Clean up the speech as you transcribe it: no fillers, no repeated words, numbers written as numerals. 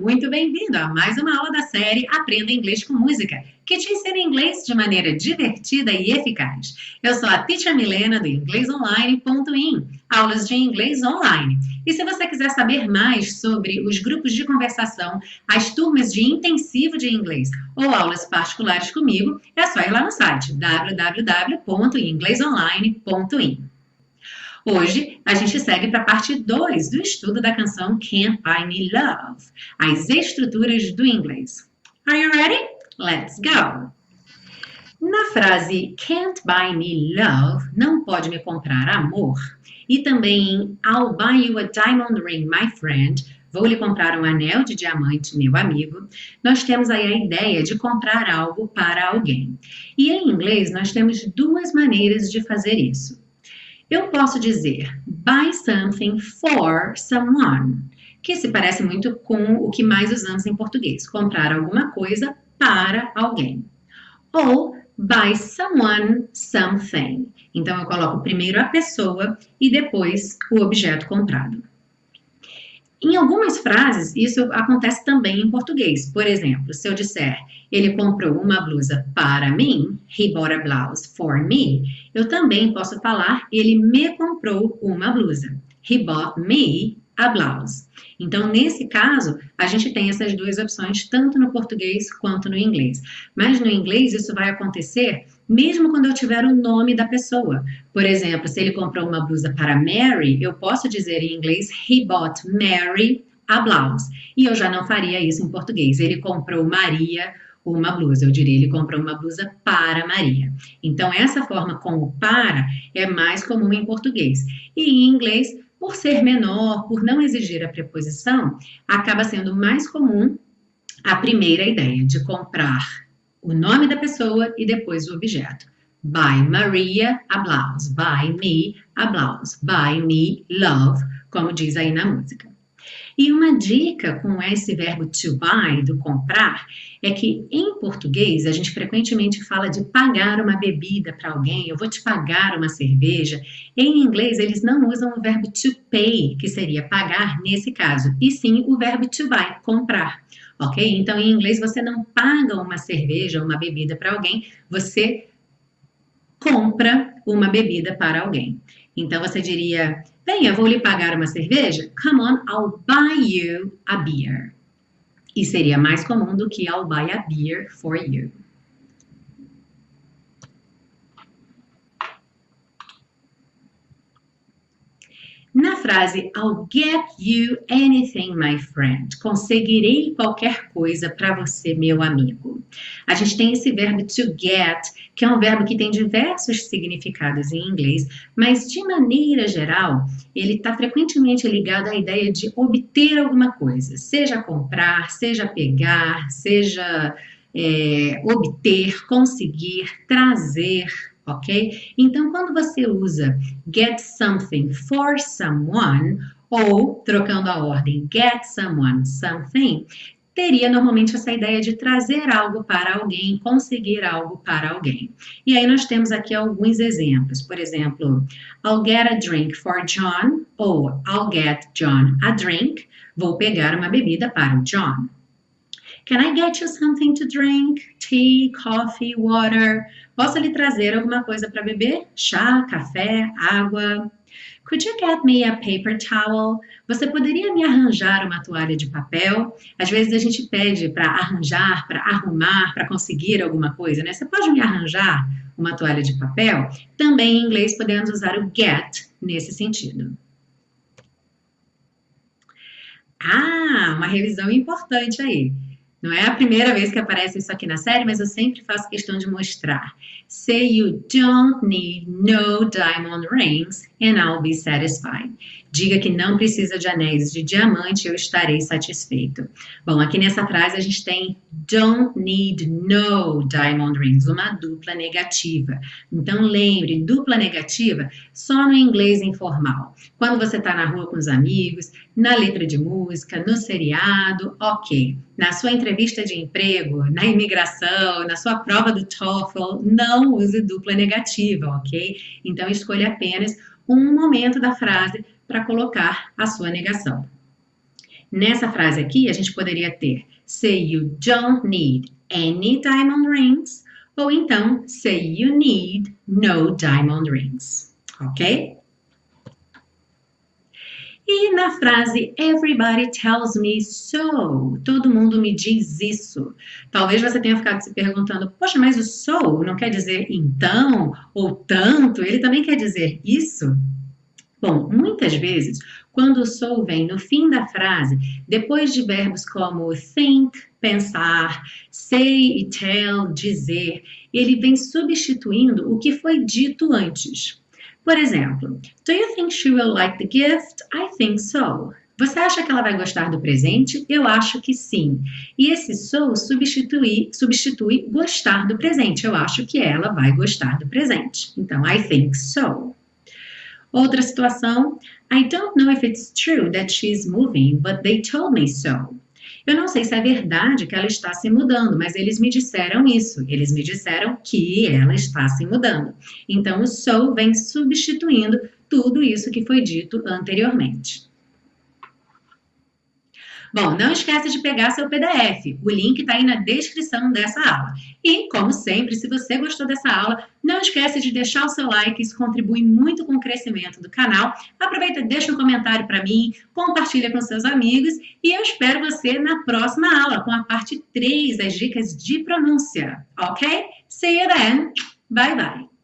muito bem-vindo a mais uma aula da série Aprenda Inglês com Música, que te ensina inglês de maneira divertida e eficaz. Eu sou a Teacher Milena do inglesonline.in, aulas de inglês online. E se você quiser saber mais sobre os grupos de conversação, as turmas de intensivo de inglês ou aulas particulares comigo, é só ir lá no site www.inglesonline.in. Hoje, a gente segue para a parte 2 do estudo da canção Can't Buy Me Love, as estruturas do inglês. Are you ready? Let's go! Na frase Can't Buy Me Love, não pode me comprar amor, e também em I'll buy you a diamond ring, my friend, vou lhe comprar um anel de diamante, meu amigo, nós temos aí a ideia de comprar algo para alguém. E em inglês, nós temos duas maneiras de fazer isso. Eu posso dizer buy something for someone, que se parece muito com o que mais usamos em português, comprar alguma coisa para alguém. Ou buy someone something. Então eu coloco primeiro a pessoa e depois o objeto comprado. Em algumas frases, isso acontece também em português. Por exemplo, se eu disser, ele comprou uma blusa para mim, he bought a blouse for me, eu também posso falar, ele me comprou uma blusa, he bought me a blouse. Então, nesse caso, a gente tem essas duas opções, tanto no português quanto no inglês. Mas no inglês, isso vai acontecer mesmo quando eu tiver o nome da pessoa. Por exemplo, se ele comprou uma blusa para Mary, eu posso dizer em inglês, he bought Mary a blouse. E eu já não faria isso em português. Ele comprou Maria uma blusa. Eu diria, ele comprou uma blusa para Maria. Então, essa forma com o para é mais comum em português. E em inglês, por ser menor, por não exigir a preposição, acaba sendo mais comum a primeira ideia de comprar o nome da pessoa e depois o objeto. Buy Maria a blouse. Buy me a blouse. Buy me love, como diz aí na música. E uma dica com esse verbo to buy, do comprar, é que em português a gente frequentemente fala de pagar uma bebida para alguém, eu vou te pagar uma cerveja. Em inglês eles não usam o verbo to pay, que seria pagar nesse caso, e sim o verbo to buy, comprar. Ok? Então, em inglês, você não paga uma cerveja, uma bebida para alguém, você compra uma bebida para alguém. Então, você diria, bem, eu vou lhe pagar uma cerveja? Come on, I'll buy you a beer. E seria mais comum do que I'll buy a beer for you. Na frase, I'll get you anything, my friend. Conseguirei qualquer coisa para você, meu amigo. A gente tem esse verbo to get, que é um verbo que tem diversos significados em inglês, mas de maneira geral, ele está frequentemente ligado à ideia de obter alguma coisa, seja comprar, seja pegar, seja obter, conseguir, trazer. Ok? Então, quando você usa get something for someone, ou, trocando a ordem, get someone something, teria normalmente essa ideia de trazer algo para alguém, conseguir algo para alguém. E aí nós temos aqui alguns exemplos. Por exemplo, I'll get a drink for John, ou I'll get John a drink, vou pegar uma bebida para o John. Can I get you something to drink? Tea, coffee, water? Posso lhe trazer alguma coisa para beber? Chá, café, água? Could you get me a paper towel? Você poderia me arranjar uma toalha de papel? Às vezes a gente pede para arranjar, para arrumar, para conseguir alguma coisa, né? Você pode me arranjar uma toalha de papel? Também em inglês podemos usar o get nesse sentido. Ah, uma revisão importante aí. Não é a primeira vez que aparece isso aqui na série, mas eu sempre faço questão de mostrar. Say you don't need no diamond rings and I'll be satisfied. Diga que não precisa de anéis de diamante e eu estarei satisfeito. Bom, aqui nessa frase a gente tem don't need no diamond rings, uma dupla negativa. Então lembre, dupla negativa só no inglês informal. Quando você está na rua com os amigos, na letra de música, no seriado, ok. Na sua entrevista de emprego, na imigração, na sua prova do TOEFL, não use dupla negativa, ok? Então escolha apenas um momento da frase para colocar a sua negação. Nessa frase aqui, a gente poderia ter say you don't need any diamond rings, ou então say you need no diamond rings, ok? E na frase everybody tells me so, todo mundo me diz isso. Talvez você tenha ficado se perguntando, poxa, mas o so não quer dizer então ou tanto, ele também quer dizer isso? Bom, muitas vezes, quando o so vem no fim da frase, depois de verbos como think, pensar, say e tell, dizer, ele vem substituindo o que foi dito antes. Por exemplo, do you think she will like the gift? I think so. Você acha que ela vai gostar do presente? Eu acho que sim. E esse so substitui gostar do presente. Eu acho que ela vai gostar do presente. Então, I think so. Outra situação, I don't know if it's true that she's moving, but they told me so. Eu não sei se é verdade que ela está se mudando, mas eles me disseram isso. Eles me disseram que ela está se mudando. Então, o so vem substituindo tudo isso que foi dito anteriormente. Bom, não esquece de pegar seu PDF. O link está aí na descrição dessa aula. E, como sempre, se você gostou dessa aula, não esquece de deixar o seu like, isso contribui muito com o crescimento do canal. Aproveita, deixa um comentário para mim, compartilha com seus amigos e eu espero você na próxima aula com a parte 3 das dicas de pronúncia, ok? See you then! Bye, bye!